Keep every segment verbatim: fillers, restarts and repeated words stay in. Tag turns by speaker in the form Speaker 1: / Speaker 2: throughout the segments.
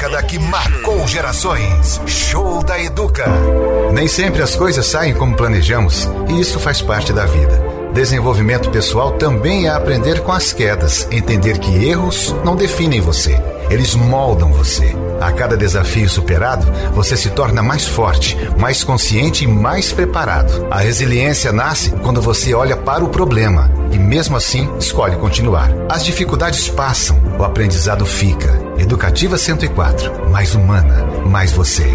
Speaker 1: década que marcou gerações. Show da Educa.
Speaker 2: Nem sempre as coisas saem como planejamos, e isso faz parte da vida. Desenvolvimento pessoal também é aprender com as quedas, entender que erros não definem você, eles moldam você. A cada desafio superado, você se torna mais forte, mais consciente e mais preparado. A resiliência nasce quando você olha para o problema e, mesmo assim, escolhe continuar. As dificuldades passam, o aprendizado fica. Educativa cento e quatro, mais humana, mais você.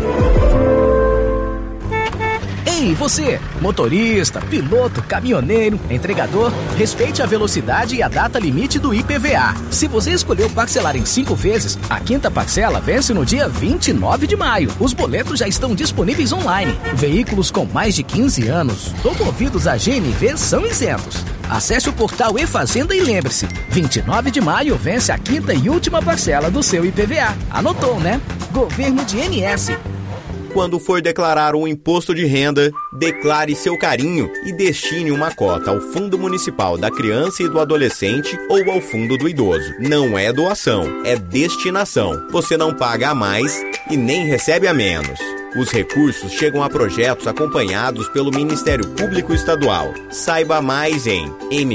Speaker 3: Ei, você, motorista, piloto, caminhoneiro, entregador, respeite a velocidade e a data limite do I P V A. Se você escolheu parcelar em cinco vezes, a quinta parcela vence no dia vinte e nove de maio. Os boletos já estão disponíveis online. Veículos com mais de quinze anos ou movidos a G M V são isentos. Acesse o portal E-Fazenda e lembre-se, vinte e nove de maio vence a quinta e última parcela do seu I P V A. Anotou, né? Governo de M S.
Speaker 4: Quando for declarar um imposto de renda, declare seu carinho e destine uma cota ao Fundo Municipal da Criança e do Adolescente ou ao Fundo do Idoso. Não é doação, é destinação. Você não paga a mais e nem recebe a menos. Os recursos chegam a projetos acompanhados pelo Ministério Público Estadual. Saiba mais em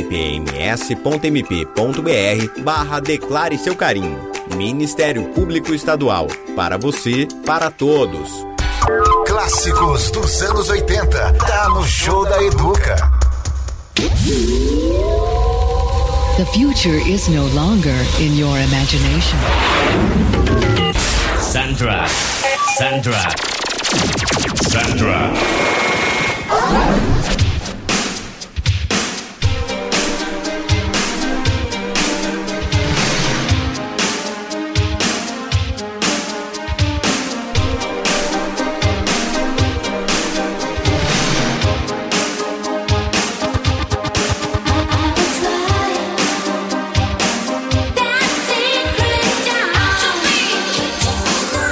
Speaker 4: mpms.mp.br barra declare seu carinho. Ministério Público Estadual. Para você, para todos.
Speaker 1: Clássicos dos anos oitenta. Tá no Show da Educa.
Speaker 5: The future is no longer in your imagination.
Speaker 6: Sandra. Sandra. Sandra.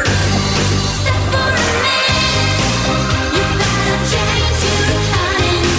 Speaker 7: Change your heart and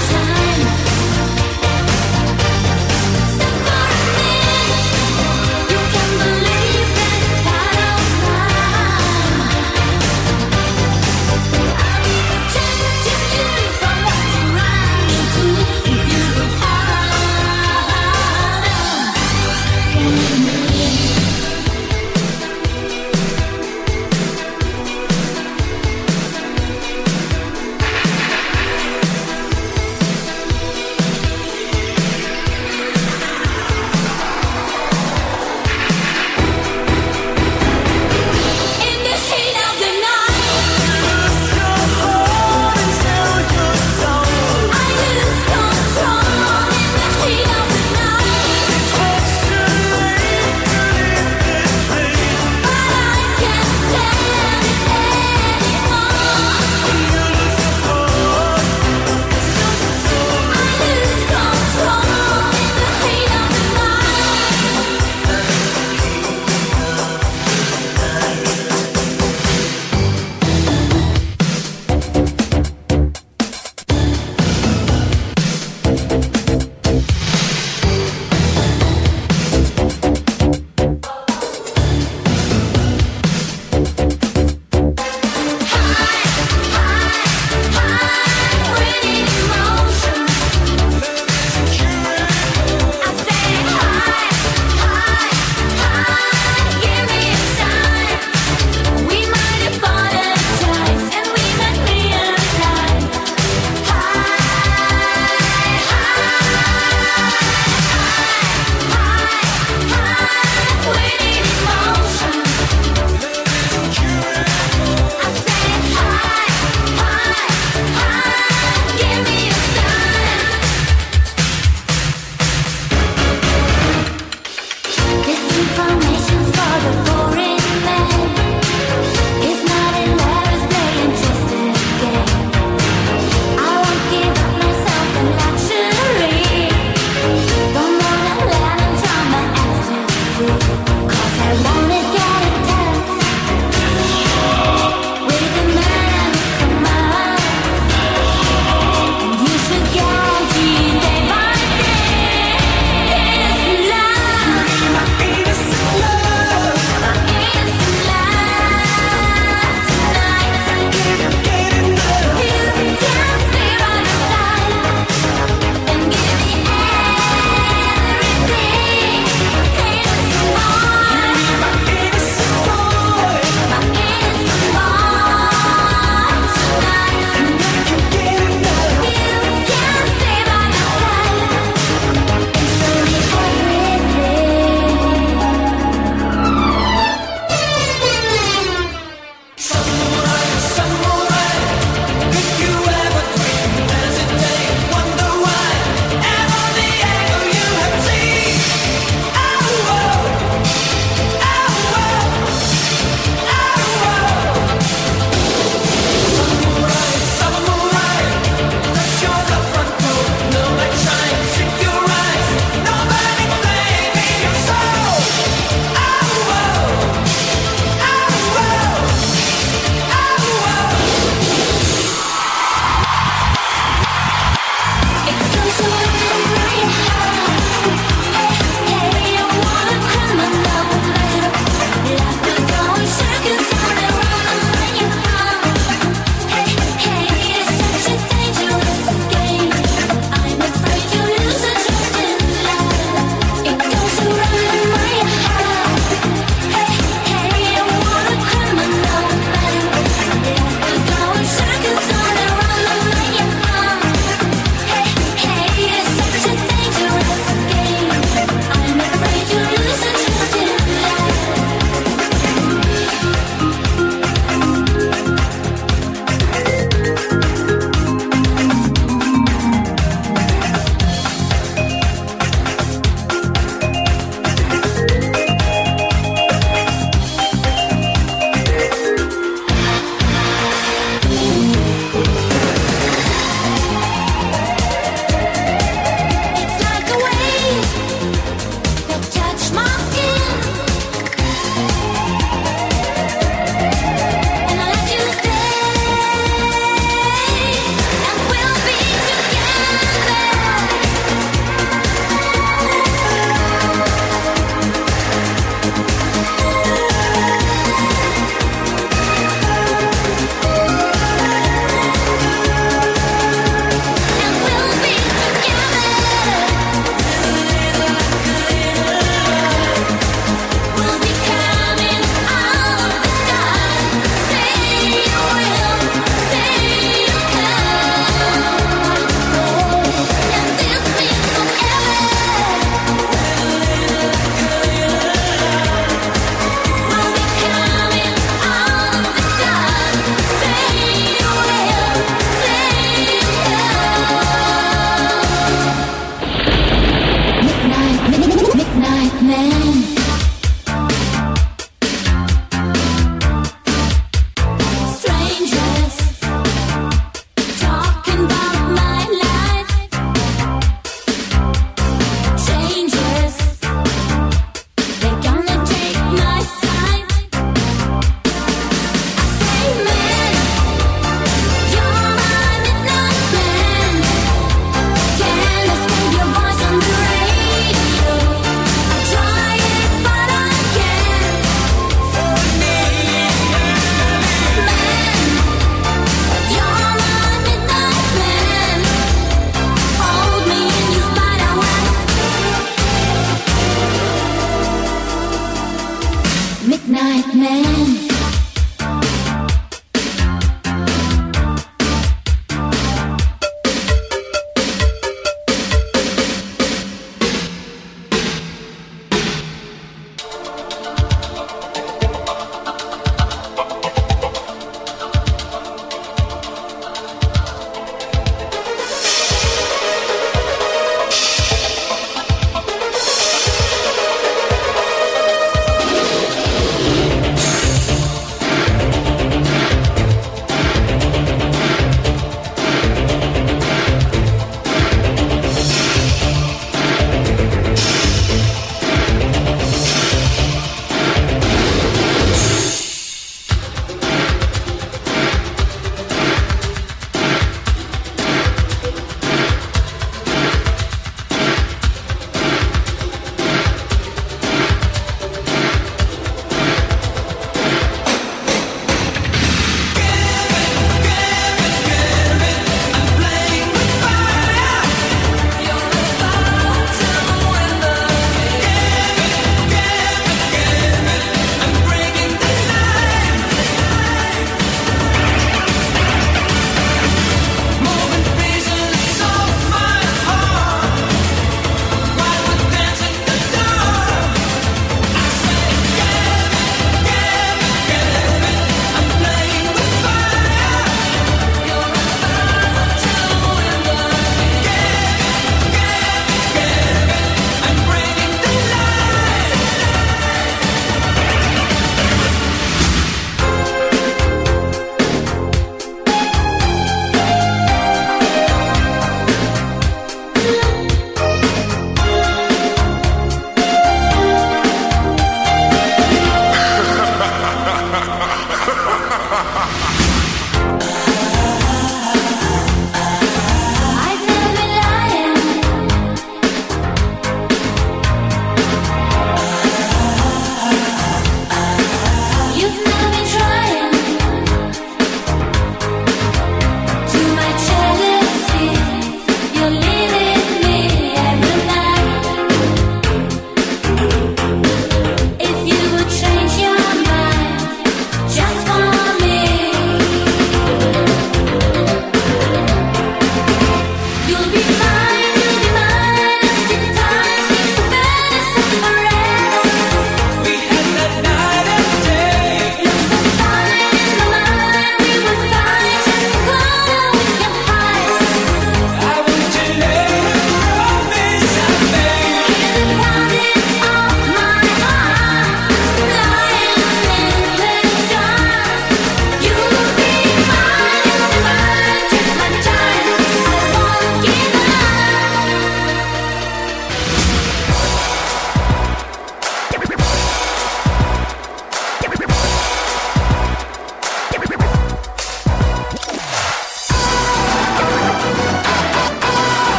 Speaker 7: man.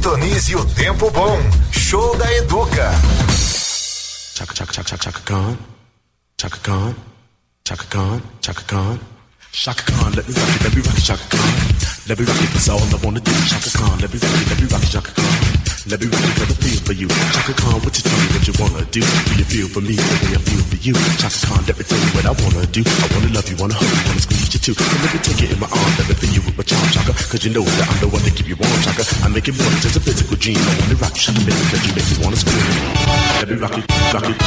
Speaker 1: Sintonize o tempo bom. Show da Educa.
Speaker 7: Chaka chaka chaka chaka Khan, Chaka Khan, Chaka Khan, Chaka Khan, Chaka Khan. Let me rock it, let me rock it, Chaka Khan. Let me rock it, that's all I wanna do. Chaka Khan, let me rock it, let me rock it, Chaka Khan. Let me rock it, got a feel for you. Chaka Khan, what you tell me what you wanna do? Do you feel for me the way I feel for you? Chaka Khan, let me tell you what I wanna do. I wanna love you, wanna hug you, wanna squeeze you too. And let me take it in my arms, let me feel you with my charm, Chaka. Cause you know that I'm the one to keep you warm, Chaka. I make it more than just a physical dream. I wanna rock you, Chaka, baby, cause you make me wanna scream. Let me rock it, rock it.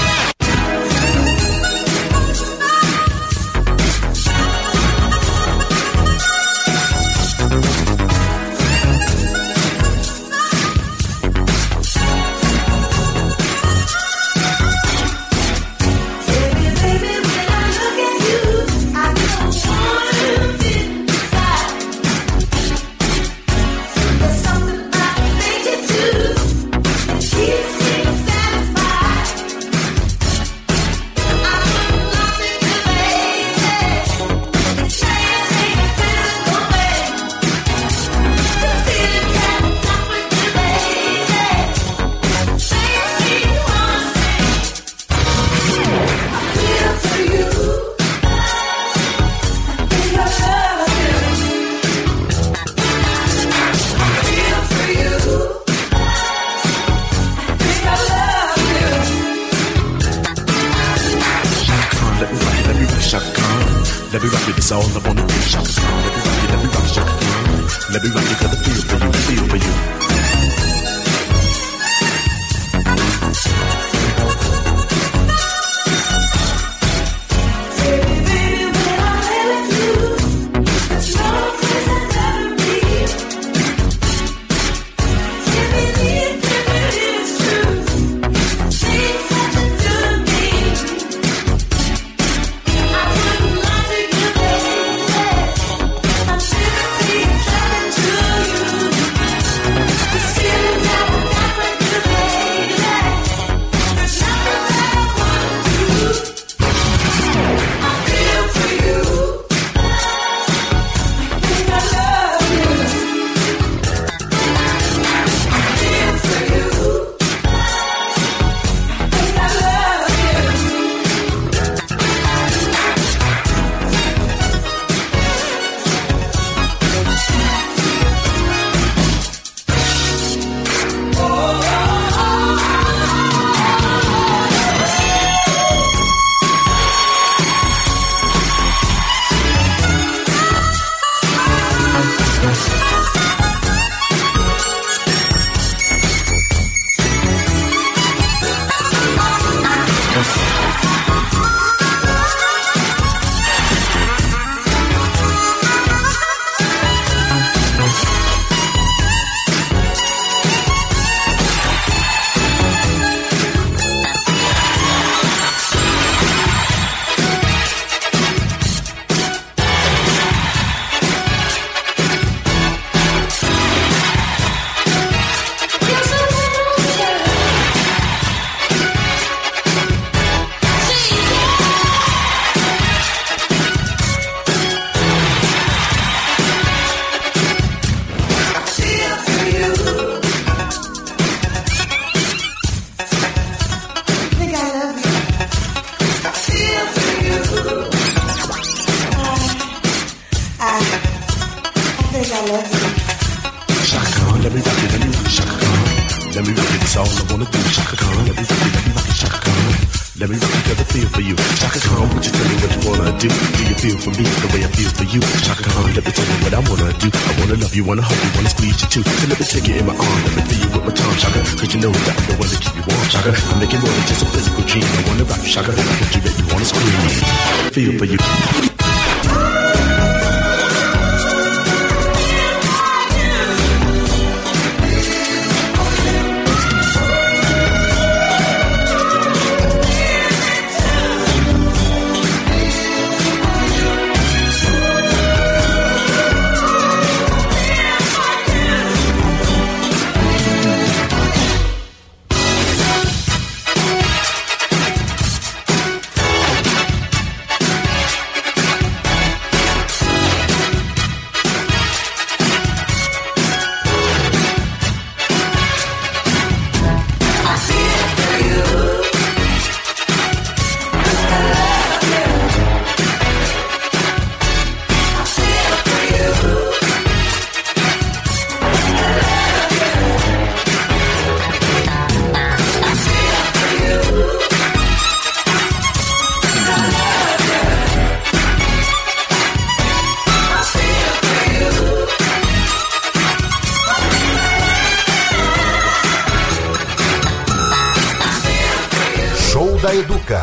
Speaker 7: Let me rock it, that's all I wanna do. Chaka Khan, let me rock it, let me rock it, Chaka Khan. Let me rock it, got a feel for you, feel for you. You wanna hug, you wanna squeeze you too. So let me take it in my arm, let me feel you with my tongue, Chaka. Cause you know that I'm the one to keep you warm, Chaka. I'm making more than just a physical dream. I wanna rock you, Chaka. Cause you make me wanna scream. Feel for you.
Speaker 2: da Educa.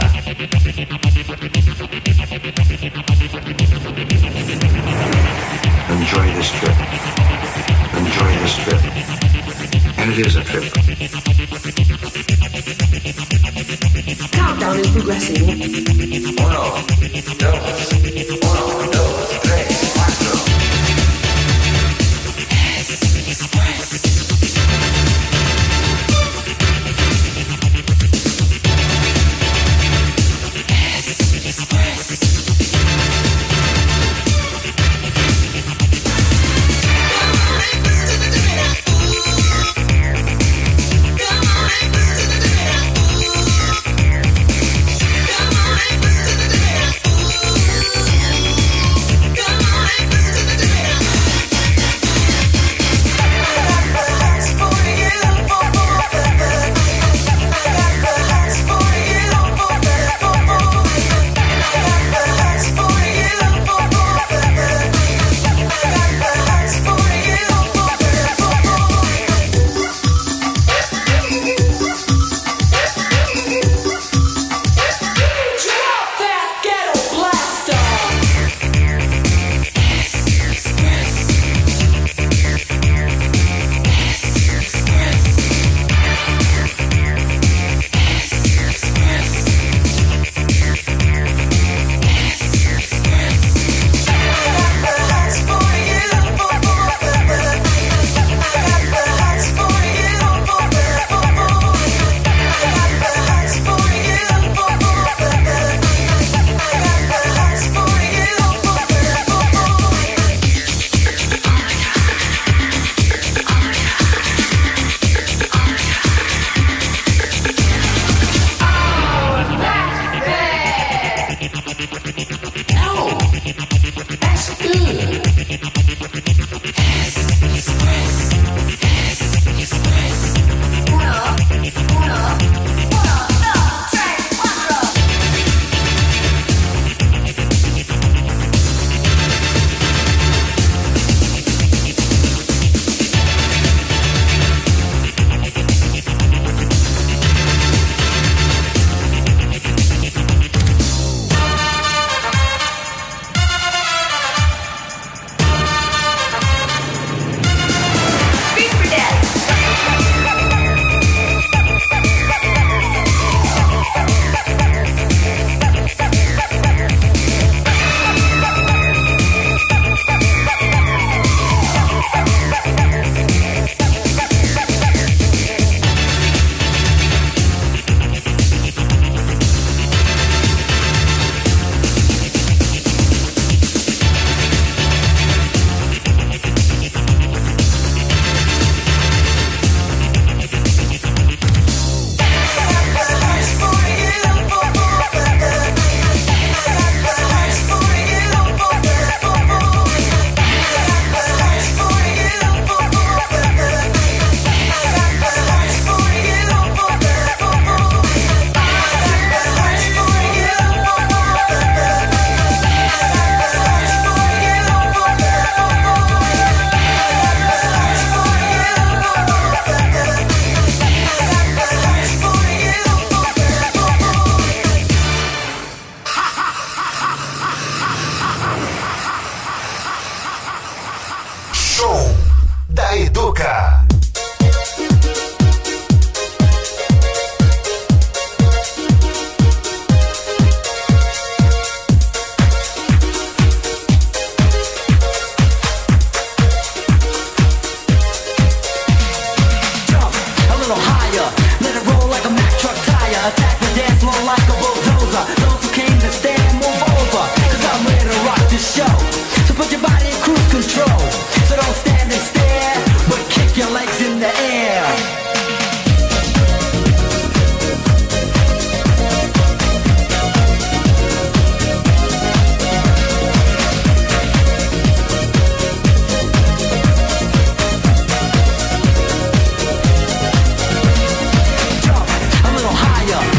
Speaker 8: Enjoy this trip. Enjoy this trip. And it is a trip.
Speaker 9: Countdown is progressing.
Speaker 8: Uno, dos, uno, dos, tres, cuatro.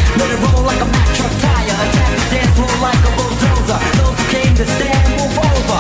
Speaker 10: Like a bulldozer, those who came to stand move over.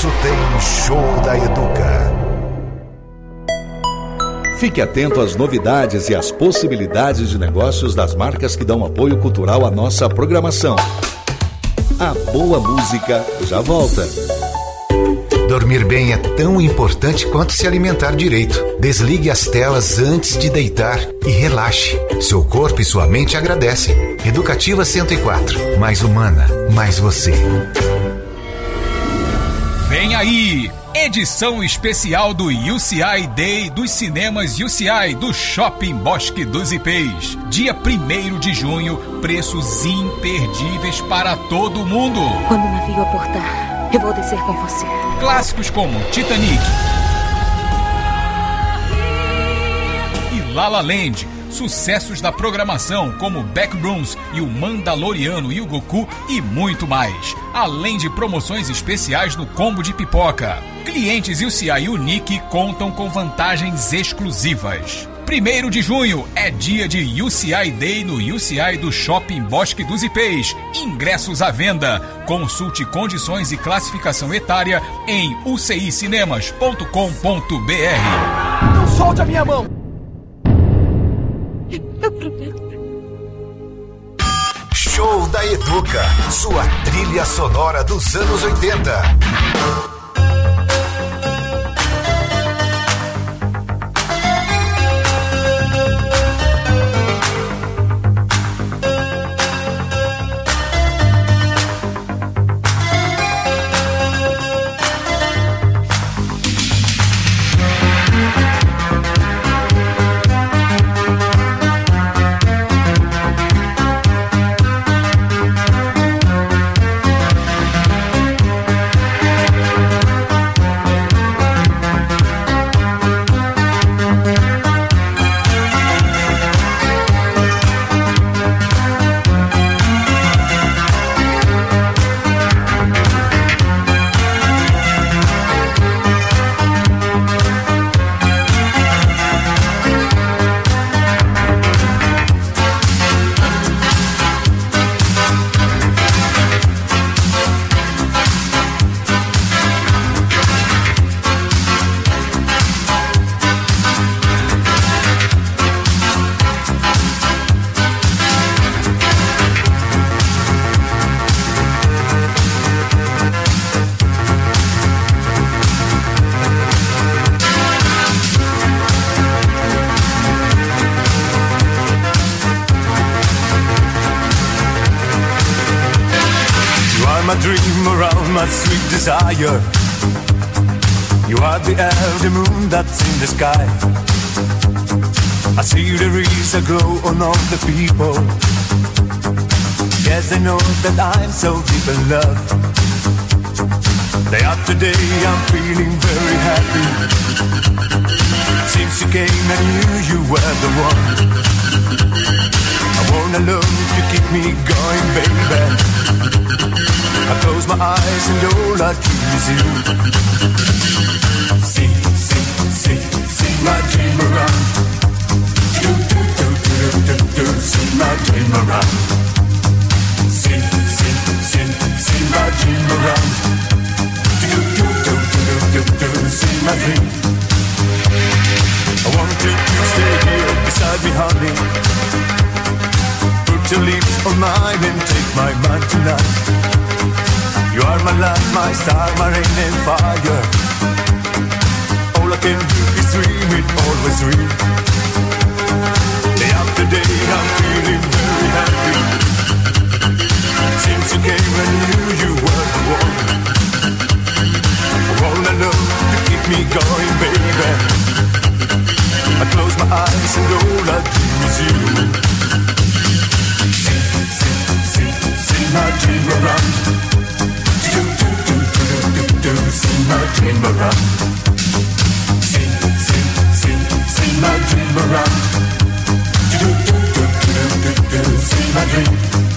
Speaker 2: março tem Show da Educa.
Speaker 9: Fique atento às novidades e às possibilidades de negócios das marcas que dão apoio cultural à nossa programação. A boa música já volta.
Speaker 2: Dormir bem é tão importante quanto se alimentar direito. Desligue as telas antes de deitar e relaxe. Seu corpo e sua mente agradecem. Educativa cento e quatro. Mais humana, mais você.
Speaker 10: Vem aí! Edição especial do U C I Day dos cinemas U C I do Shopping Bosque dos Ipês. Dia primeiro de junho, preços imperdíveis para todo mundo.
Speaker 11: Quando o navio aportar, eu vou descer com você.
Speaker 10: Clássicos como Titanic e La La Land. Sucessos da programação como Backrooms e o Mandaloriano e o Goku e muito mais. Além de promoções especiais no combo de pipoca. Clientes U C I Unique contam com vantagens exclusivas. primeiro de junho é dia de U C I Day no U C I do Shopping Bosque dos Ipês. Ingressos à venda. Consulte condições e classificação etária em u c i cinemas ponto com ponto b r.
Speaker 12: Não solte a minha mão!
Speaker 2: Show da Educa, sua trilha sonora dos anos oitenta.
Speaker 13: Desire. You are the air, the moon that's in the sky. I see there is a glow on all the people. Yes, I know that I'm so deep in love. Day after day I'm feeling very happy. Since you came I knew you were the one. I wanna love to keep me going, baby. I close my eyes and all I keep is you. See, see, see, see my dream around. Do, do, do, do, do, do, see my dream around. See, see, see, see my dream around. Do, do, do, do, do, do, do, see my dream. I want you to stay here beside me, honey. Put your lips on mine and take my mind tonight. You are my light, my star, my rain and fire. All I can do is dream it, always dream. Day after day I'm feeling very happy. Since you came I knew you were the one. All I know to keep me going, baby. I close my eyes and all I dream is you. See, see, see, see my dream around. Do, do, do, do, do, do, see my dream around. See, see, see, see my dream around. Do, do, do, do, do, do, see my dream.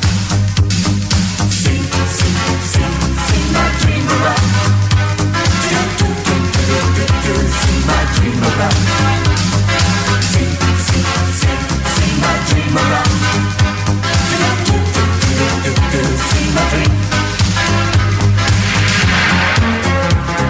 Speaker 13: See, see, see, see my dream around. Do, do, do, do, do, do, see my dream around. See, see, see, see my dream around. Do, do, do, do, do, do, see my dream.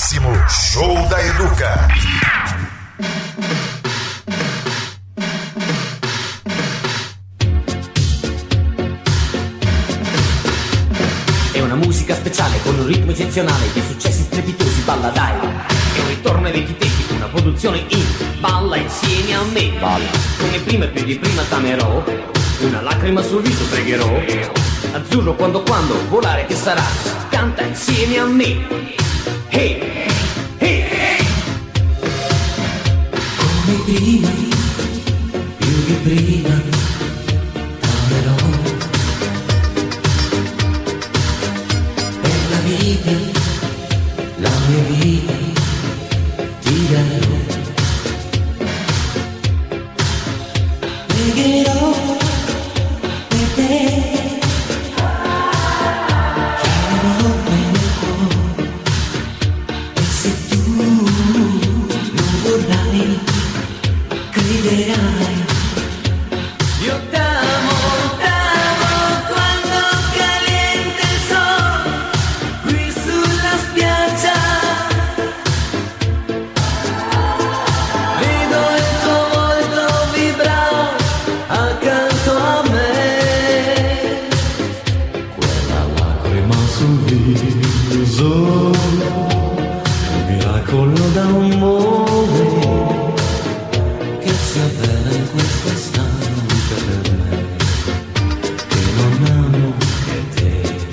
Speaker 1: máximo. Show da Educa.
Speaker 12: È una musica speciale con un ritmo eccezionale, di successi strepitosi, balla dai. È un ritorno ai vecchi tempi, una produzione in balla insieme a me. Balla come prima e più di prima t'amerò, una lacrima sul viso pregherò. Azzurro quando quando volare che sarà, canta insieme a me. Hey, hey, hey.
Speaker 14: Come prima, più di prima t'amerò. Per la vita, la mia vita ti darò. Pregherò per te. Io t'amo, t'amo quando caliente il sole qui sulla spiaggia. Vedo il tuo volto vibrare accanto a me. Quella lacrima sul viso, un miracolo d'amore che si avvera in questo istante per me, che non amo che te.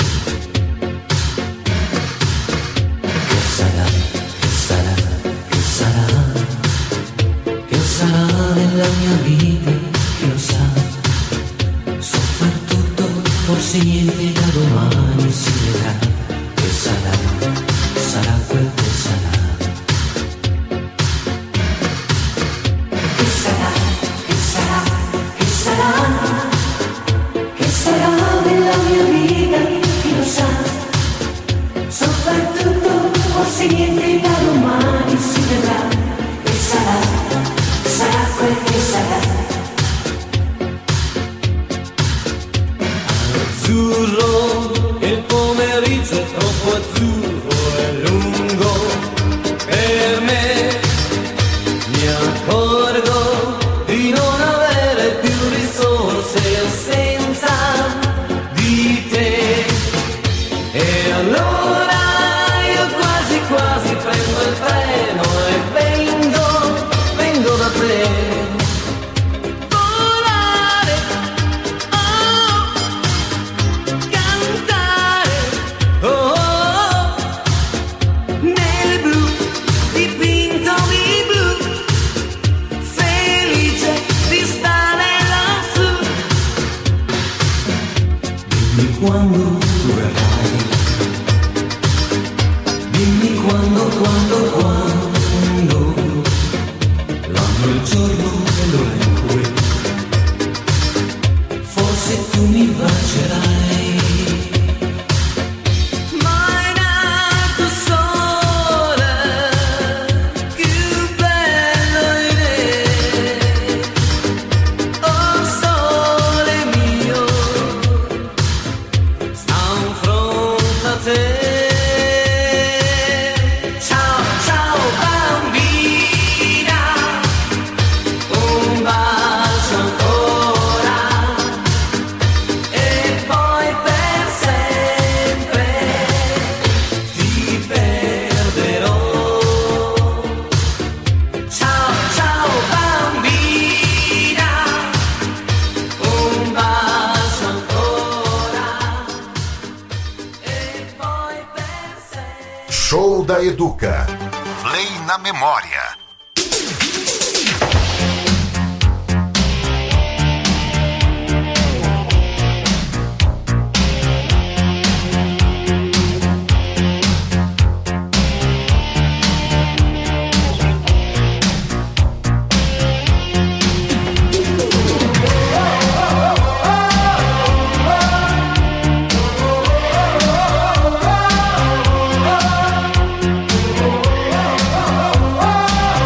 Speaker 14: Che sarà, che sarà, che sarà, che sarà nella mia vita, chi lo sa. So far tutto, forse niente da domani si vedrà. Che sarà, sarà quel che sarà. Che sarà, che sarà, che sarà, che sarà nella mia vita, chi lo sa. So far tutto, forse niente da domani si vedrà. Che sarà, sarà quel che sarà. Azzurro, il pomeriggio è troppo azzurro e lungo per me. Mi accorgo di non avere più risorse senza di te. E allora io quasi quasi prendo il treno e vengo, vengo da te. Volare, oh, cantare, oh, oh, nel blu, dipinto di blu, felice di stare lassù. Dimmi quando tu verrai, dimmi quando, quando, quando, l'anno, il giorno e l'ora in cui forse tu mi bacerai. Mai nato sole, più bello in te. Oh sole mio, sta in fronte a te. Ciao, ciao bambina, un bacio ancora e poi per sempre ti perderò. Ciao, ciao bambina, un bacio ancora e poi per sempre.
Speaker 1: Show da Educa. Play na memória.
Speaker 14: Oh,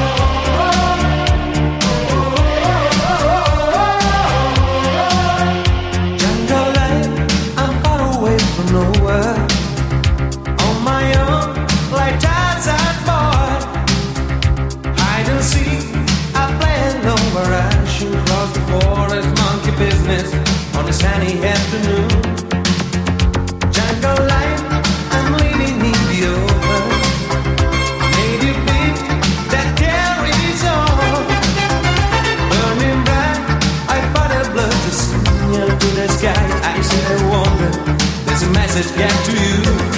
Speaker 15: business on a sunny afternoon. Jungle life, I'm living in the open. Native beat that carries on. Burning bright, I fight a blood to signal to the sky. I said I wonder, there's a message get to you.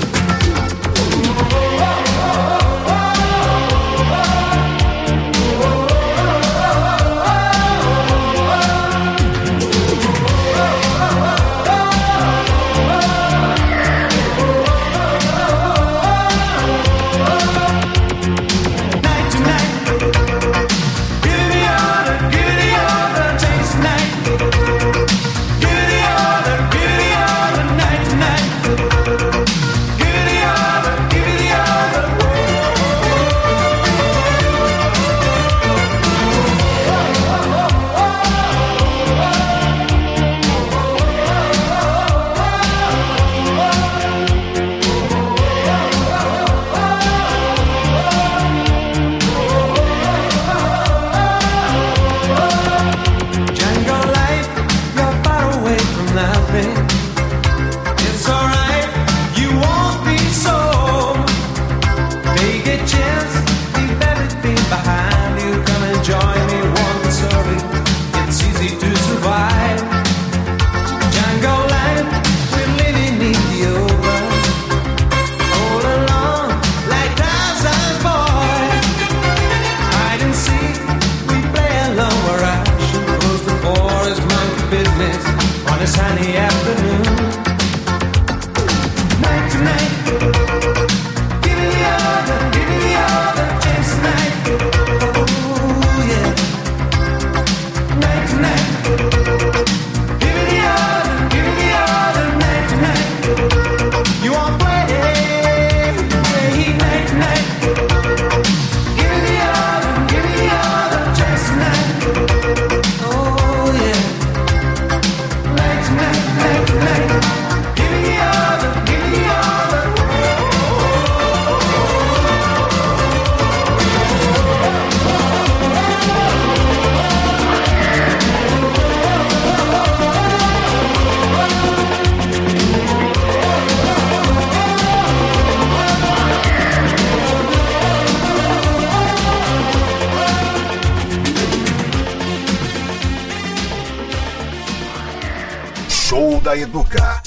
Speaker 1: Show da Educa.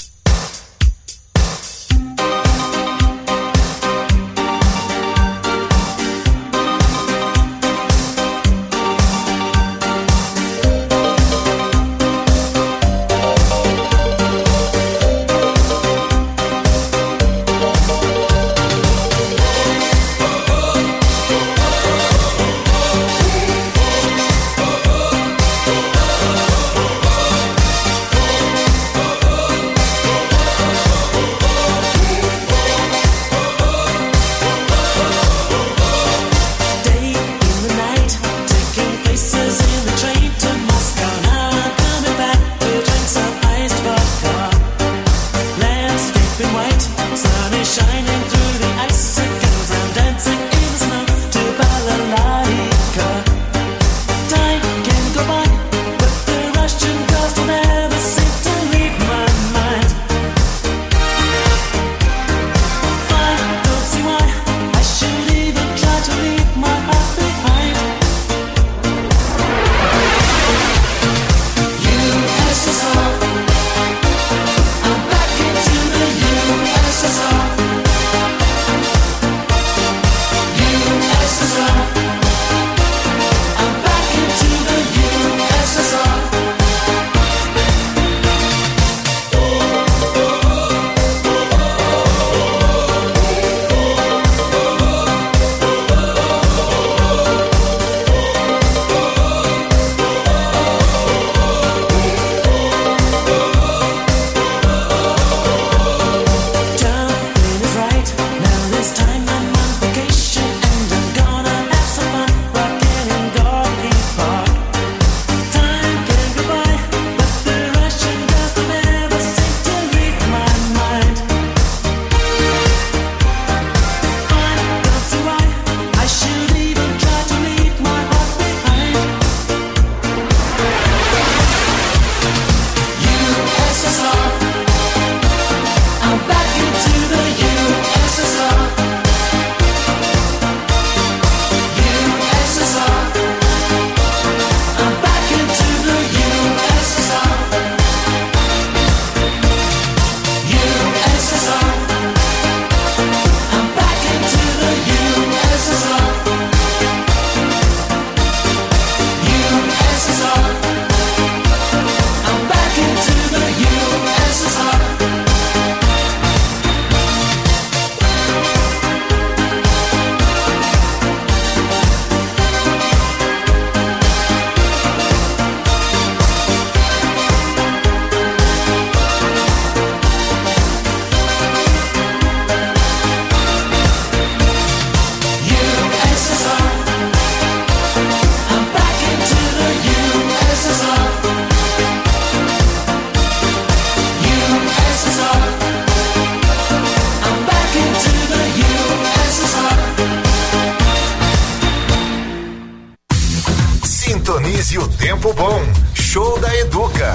Speaker 1: Sintonize o tempo bom. Show da Educa.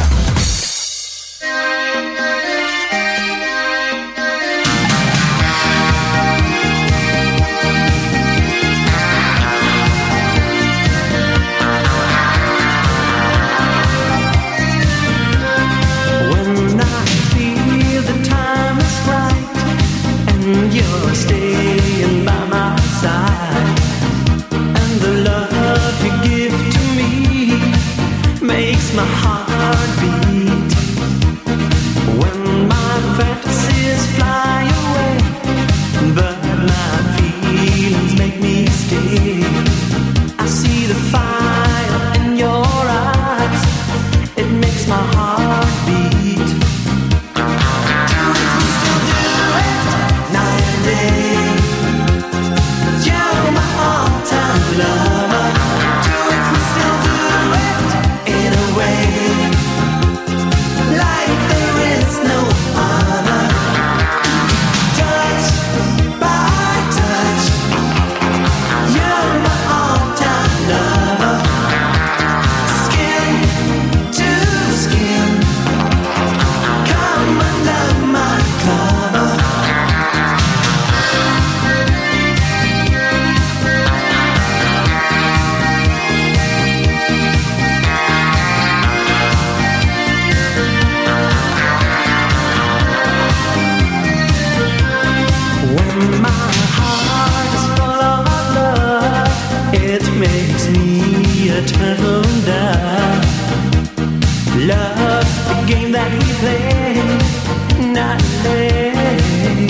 Speaker 15: When I feel the time is right and you're staying by my side, and the love you give to me makes my heart beat. When my fantasies fly away, but my feelings make me stay, I see the fire in your eyes, it makes my heart beat. Do it, we still do it, night and day. You're my all-time lover. Do it, we still do it, in a way, like there is no other. Touch by touch, you're my all-time lover. Skin to skin, come under my cover. When my heart is full of love, it makes me a turtle dove. Love's the game that we play, not play.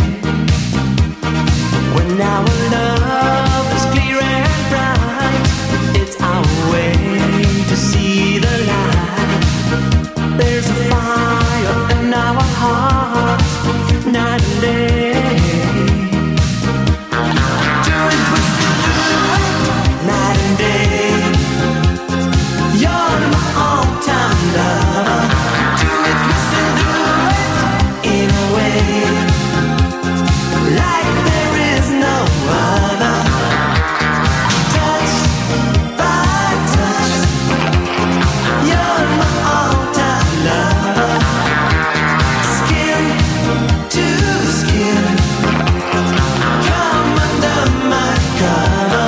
Speaker 15: When our love is clear and bright, it's our way to see the light. There's a fire in our hearts, night and day. Do it, we still do it, night and day. You're my all-time lover. Do it, we still do it, in a way, like there is no other. Touch by touch, you're my all-time lover. Skin to skin, come under my cover.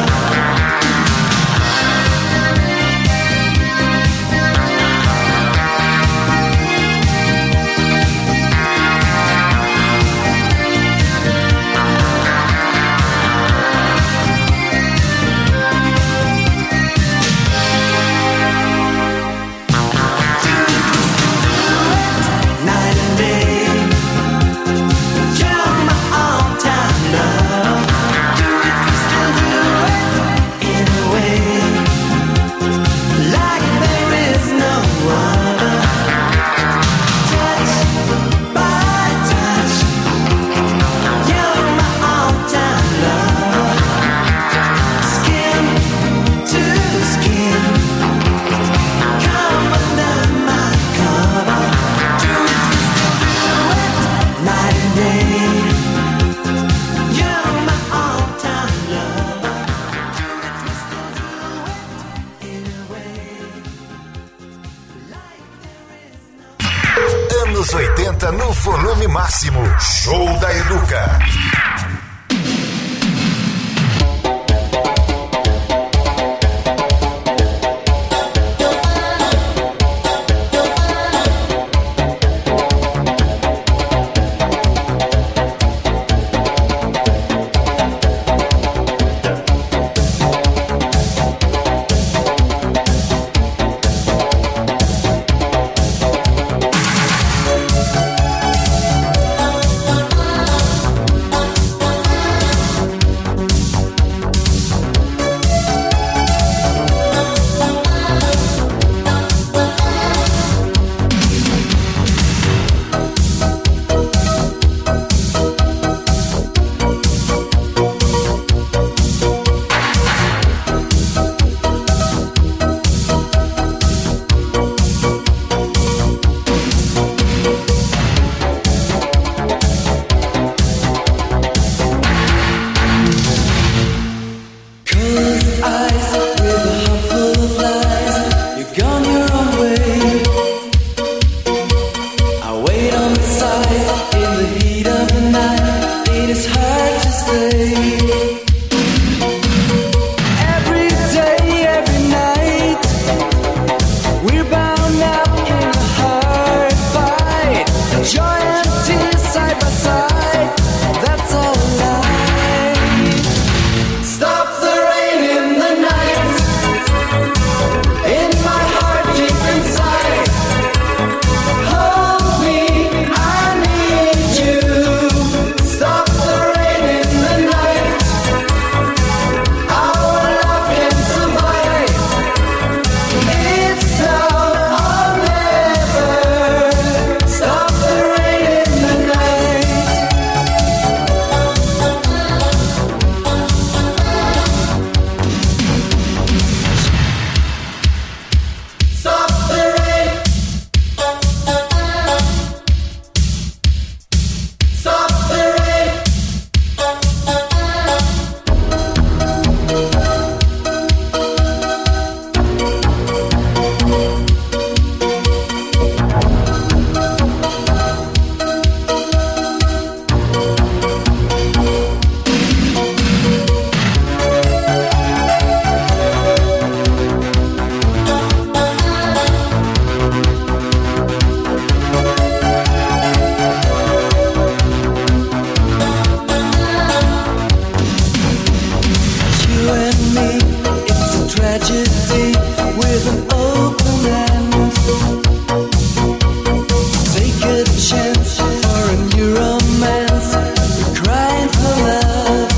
Speaker 15: Night and day, you're my all-time love. Do it, we still do it, in a way, like there is no other. Touch by touch, you're my all-time love. Skin to skin, come under my cover. Do it, we still do it, night and day. You're my all-time lover. Do it, we still do it, in a way, like there is no.
Speaker 1: Anos oitenta no volume máximo. Show da Educa.
Speaker 15: tragedy with an open end. Take a chance for a new romance. We're crying for love.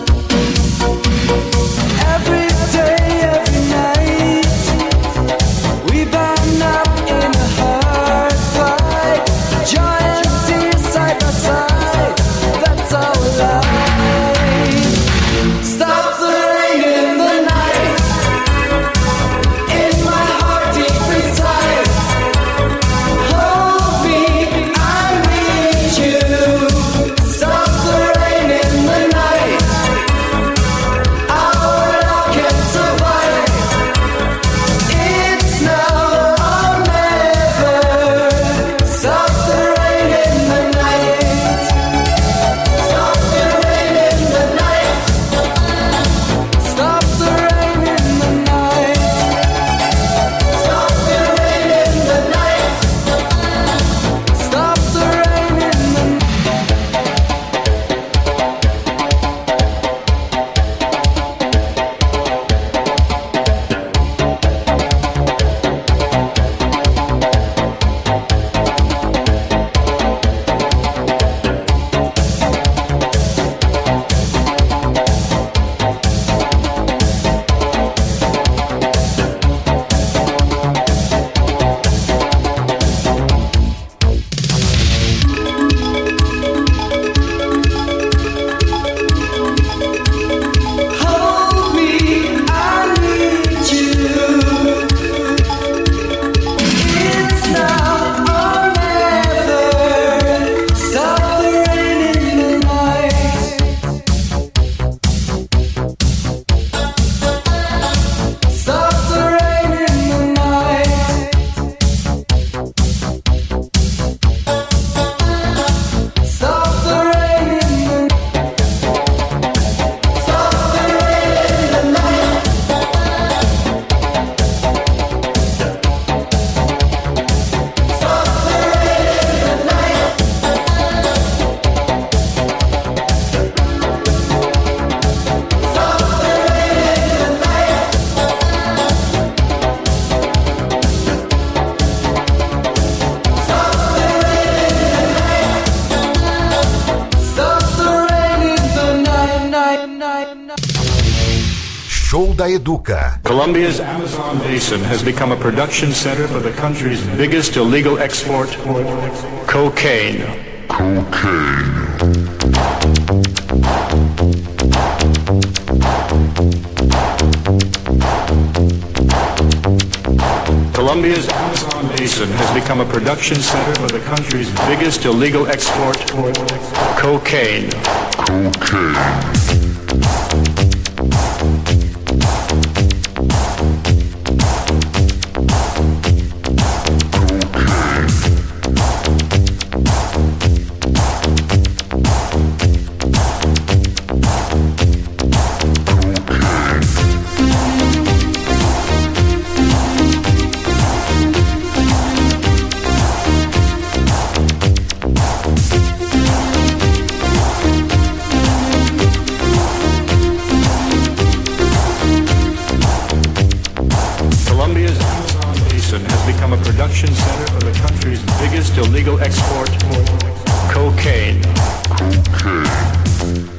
Speaker 15: Every day, every night, we burn up in a hard fight. Joy and tears side by side. That's our life. Stop the rain in the night. In my heart deep inside. Hold me, I need you. Stop the rain in the night. Our love can survive. It's now or never. Stop the rain in the night. Stop the rain in the night. Stop the rain in the night. Stop the rain in the night. Stop the rain in the Hold me, I need you. It's now or never. Stop the rain in the night. Stop the rain in the night. Stop the rain in the Stop the rain in the night. Stop the rain in the night. Stop the rain in the night. Stop the rain in the night, night, night, night.
Speaker 2: Show da Educa.
Speaker 16: Colombia's Amazon basin has become a production center for the country's biggest illegal export, cocaine. Colombia's Amazon basin has become a production center for the country's biggest illegal export, cocaine. Colombia's Amazon basin has become a production center for the country's biggest illegal export, cocaine.